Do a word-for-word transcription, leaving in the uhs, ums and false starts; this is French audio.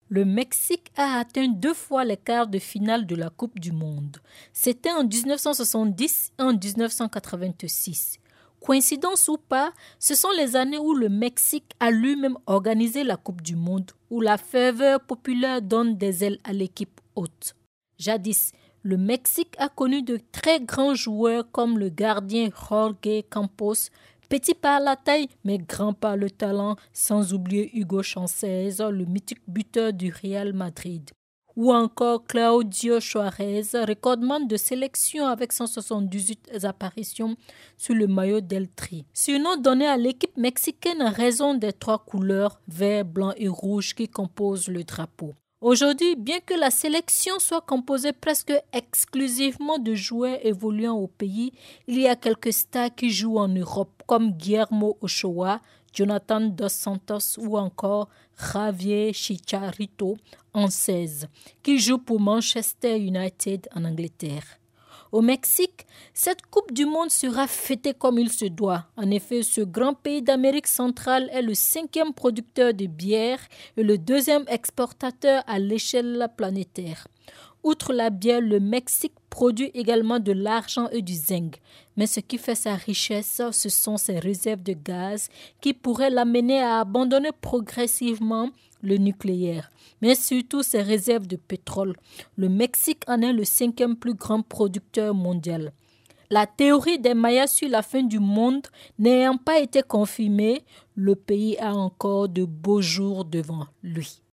le Mexique a atteint deux fois les quarts de finale de la Coupe du Monde. C'était en dix-neuf cent soixante-dix et en dix-neuf cent quatre-vingt-six. Coïncidence ou pas, ce sont les années où le Mexique a lui-même organisé la Coupe du Monde, où la ferveur populaire donne des ailes à l'équipe hôte. Jadis, le Mexique a connu de très grands joueurs comme le gardien Jorge Campos, petit par la taille mais grand par le talent, sans oublier Hugo Sanchez, le mythique buteur du Real Madrid. Ou encore Claudio Suarez, recordman de sélection avec cent soixante-dix-huit apparitions sur le maillot del Tri. Surnom donné à l'équipe mexicaine en raison des trois couleurs vert, blanc et rouge qui composent le drapeau. Aujourd'hui, bien que la sélection soit composée presque exclusivement de joueurs évoluant au pays, il y a quelques stars qui jouent en Europe comme Guillermo Ochoa, Jonathan Dos Santos ou encore Javier Chicharito en seize, qui joue pour Manchester United en Angleterre. Au Mexique, cette Coupe du Monde sera fêtée comme il se doit. En effet, ce grand pays d'Amérique centrale est le cinquième producteur de bière et le deuxième exportateur à l'échelle planétaire. Outre la bière, le Mexique produit également de l'argent et du zinc. Mais ce qui fait sa richesse, ce sont ses réserves de gaz qui pourraient l'amener à abandonner progressivement le nucléaire, mais surtout ses réserves de pétrole. Le Mexique en est le cinquième plus grand producteur mondial. La théorie des Mayas sur la fin du monde n'ayant pas été confirmée, le pays a encore de beaux jours devant lui.